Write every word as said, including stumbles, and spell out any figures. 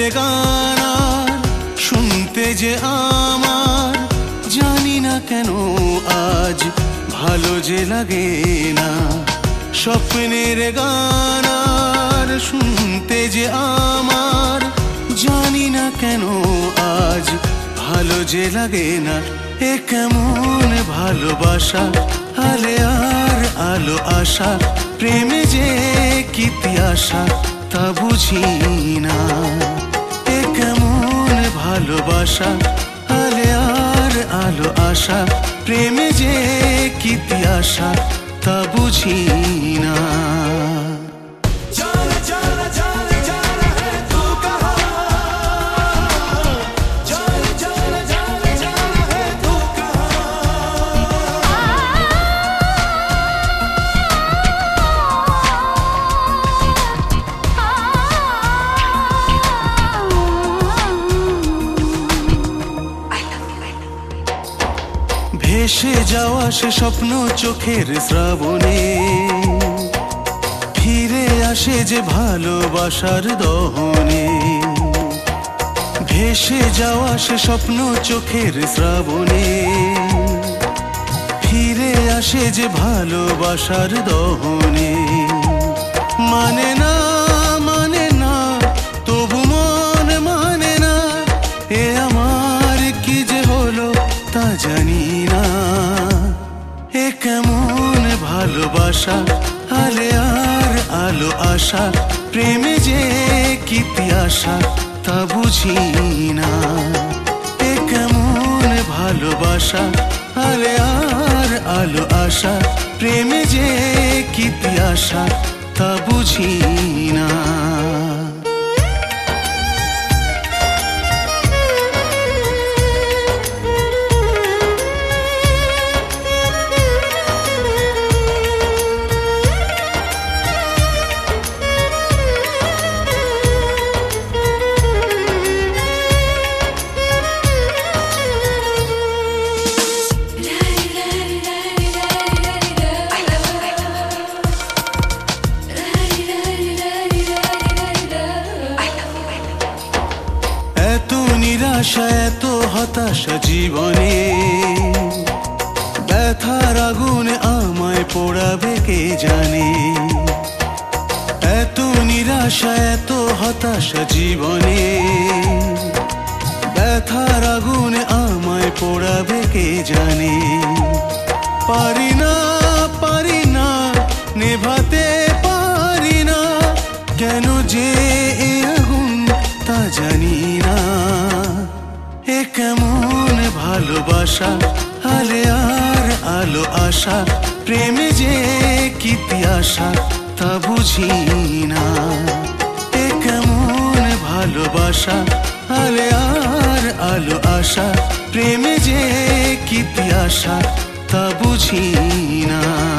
গান আর শুনতে যে আমার জানি না কেন আজ ভালো যে লাগে না। স্বপ্নের গান আর শুনতে যে আমার জানি না কেন আজ ভালো যে লাগে না। এ কেমন ভালোবাসা, আলে আর আলো আশা, প্রেমে যে কি আশা তা বুঝি না। এ কেমন ভালোবাসা, আলে আর আলো আশা, প্রেমে যে কি আশা তা বুঝি না। ভেসে যাওয়া সে স্বপ্ন চোখের শ্রাবণে ফিরে আসে যে ভালোবাসার দহনে। ভেসে যাওয়া সে স্বপ্ন চোখের শ্রাবণে ফিরে আসে যে ভালোবাসার দহনে। মানে না মানে না তবু মন মানে না, এ আমার কি যে হলো তা জানি না। এ কেমন ভালোবাসা, আলে আর আলো আশা, প্রেমে যে কি আশা তা বুঝি না। এ কেমন ভালোবাসা, আলে আর আলো আশা, প্রেমে যে কি আশা তা বুঝি না। এত নিরাশা এত হতাশা জীবনে, ব্যথার আগুনে আমায় পোড়াবে কে জানে। এত নিরাশা এত হতাশা জীবনে, ব্যথার আগুনে আমায় পোড়াবে কে জানে। পারি না পারি না নেভাতে পারি না, কেন যে এ আগুন তা জানি না। এ কেমন ভালোবাসা, আলে আর আলো আশা, প্রেমে যে কি আশা তা বুঝি না। এ কেমন ভালোবাসা, আলে আর আলো আশা, প্রেমে যে কি আশা তা বুঝি না।